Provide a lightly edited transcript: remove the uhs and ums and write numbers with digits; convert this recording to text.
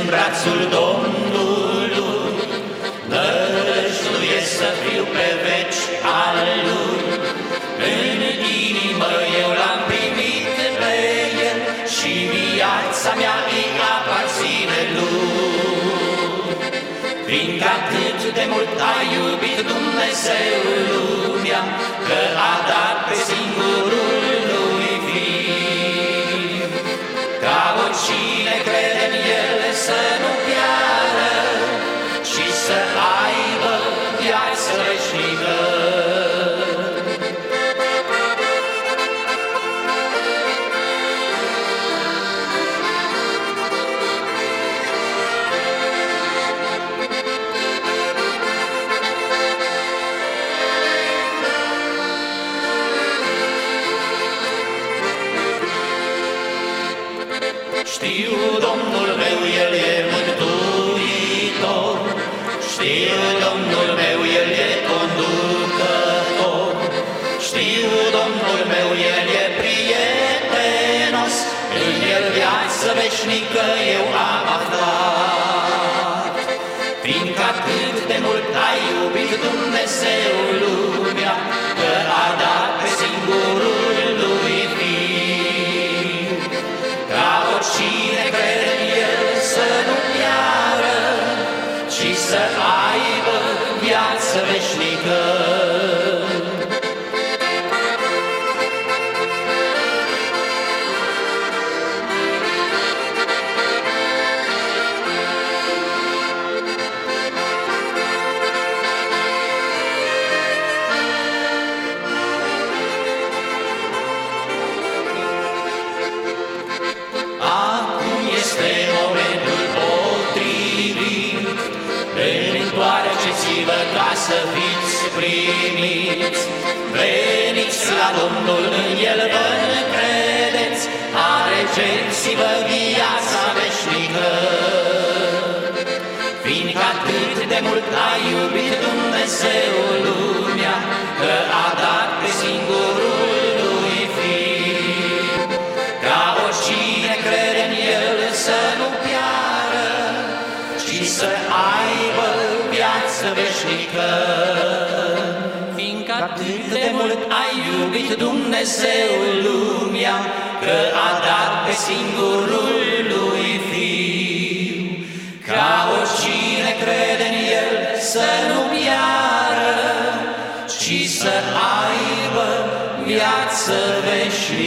brațul Domnului, nădăjduiesc să fiu pe veci al Lui. În inimă eu l-am primit pe El și viața mea îi aparține Lui. Fiindcă atât de mult a iubit Dumnezeu lumea, că a dat pe singurul Lui Fiu, ca oricine crede în El să nu piară, ci să aibă viață veșnică. Știu, Domnul meu, El e mântuitor, știu, Domnul meu, El e conducător, știu, Domnul meu, El e prietenos, în El viață veșnică eu am aflat. Fiindcă atât de mult a iubit Dumnezeu lumea, că a dat pe singurul Lui Fiu, ca oricine crede în El să nu piară, ci să aibă viață veșnică. Este momentul potrivit, întoarceți-vă ca să fiți primiți. Veniți la Domnul, în El vă încredeți, alegeți-vă viața veșnică. Fiindcă atât de mult a iubit Dumnezeu lumea, că a dat pe singurul Lui Fiu, ca oricine crede în El să nu piară, ci să aibă viață veșnică. Fiindcă atât de mult a iubit Dumnezeu lumea, că a dat pe singurul Lui Fiu, ca oricine crede în El să nu piară, ci să aibă viață veșnică.